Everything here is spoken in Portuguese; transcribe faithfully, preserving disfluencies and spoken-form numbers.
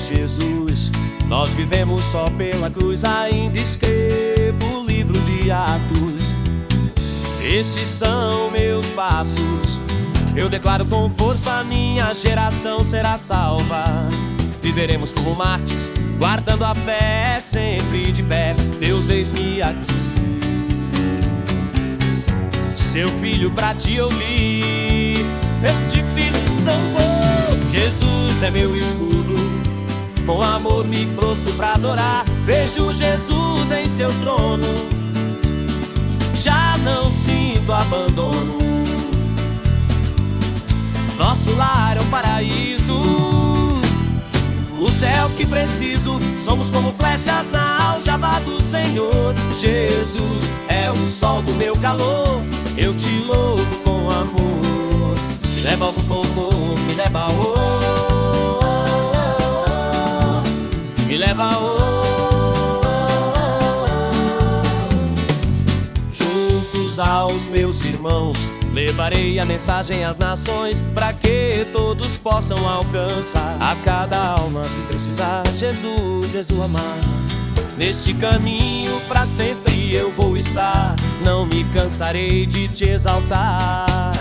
Jesus. Nós vivemos só pela cruz. Ainda escrevo o livro de Atos. Estes são meus passos. Eu declaro com força: minha geração será salva. Viveremos como mártires, guardando a fé sempre de pé. Deus, eis-me aqui. Seu filho pra ti eu li, eu te fiz tão bom. Jesus é meu escudo, com amor me prostro pra adorar. Vejo Jesus em seu trono, já não sinto abandono. Nosso lar é um paraíso, o céu que preciso. Somos como flechas na aljava do Senhor. Jesus é o sol do meu calor. Eu te louvo com amor. Me leva ao pouco, me leva ao me leva ao juntos aos meus irmãos levarei a mensagem às nações, para que todos possam alcançar. A cada alma que precisar, Jesus, Jesus amar. Neste caminho pra sempre eu vou estar, não me cansarei de te exaltar.